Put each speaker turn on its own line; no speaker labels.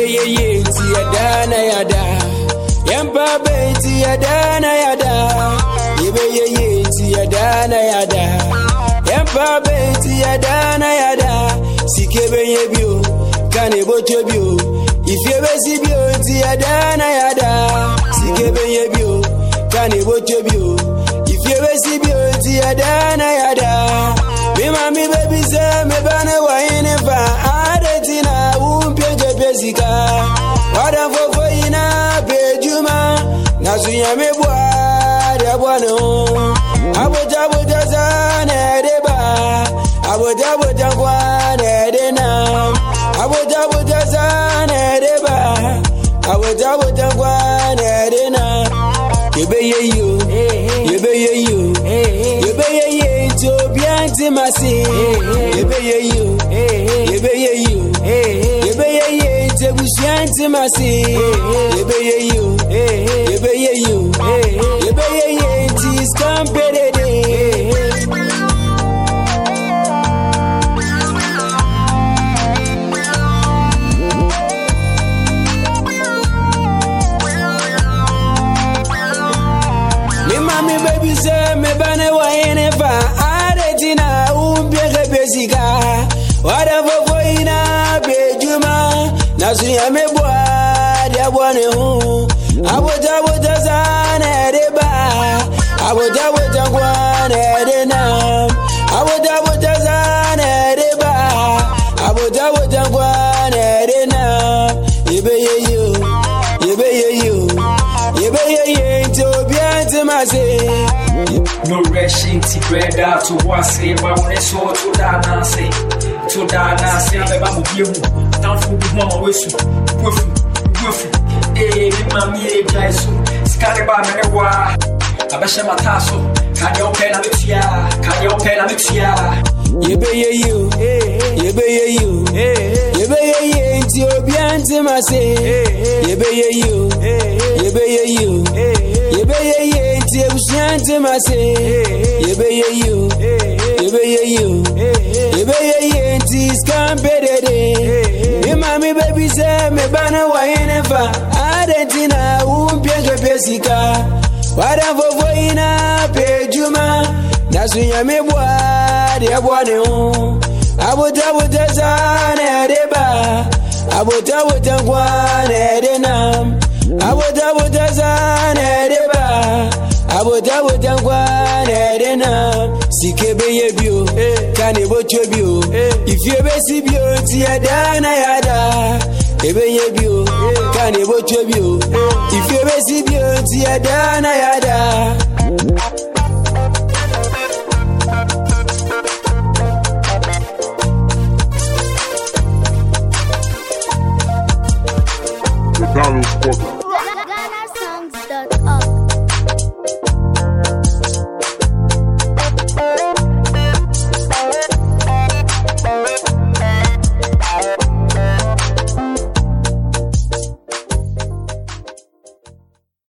ye ti yada yada. Yempa be ti yada yada. Yebe ye ti yada yada. Yempa be ti yada yada. Sikebe yebio, kane bochebio. If you ever see bio ti yada yada. Sikebe yebio, kane bochebio. If you ever see bio ti yada yada. Me mami baby say me bana wa inefa. Adetina umpege pesika. Wada fofo ina pejuma. Nasuya me boa de boano. Aboja zane deba. Aboja kwane dena. Aboja zane deba. Aboja kwane dena. Yebe ye you. Yebe ye you. Yebe ye to bianti masi. Yebe ye you. Yebe ye you. Yebe ye to bushanti masi. Yebe ye you. Yebe ye you. Yebe ye tis competitive. Me baby say me bane wa inefa. Adetina umpege pesika. Wada fofo ina pejuma. Nasuya me boa de boane hu. Aboja zane deba. Aboja kwane dena. Aboja zane deba. Aboja kwane dena. Yebe ye you. Yebe ye you. Yebe ye to bianti masi.
No rushing to bread out to was it, but when it's all to Dana say, I'm about you. Down for the mama with you. Eh, mammy, Jaisu, Scariba, Menewa, Abashama Tasso, can you open a mixia? Can you open a mixia?
Yebe you, yebe you, yebe ye to bianti masi. Yebe you, yebe you, yebe ye to bushanti masi. Yebe you, yebe you, yebe ye tis competitive. Me mami baby say me bana wa inefa. Adetina umpege pesika. Wada fofo ina pejuma. Nasuya me boa de boane hu. Aboja zane deba. Aboja kwane denam. Aboja zane deba. Aboja kwane denam. Sikebe yebio, kane bochebio. If you ever see bio ti yada yada. Ebe yebio, kane bochebio. If you ever see bio ti yada yada.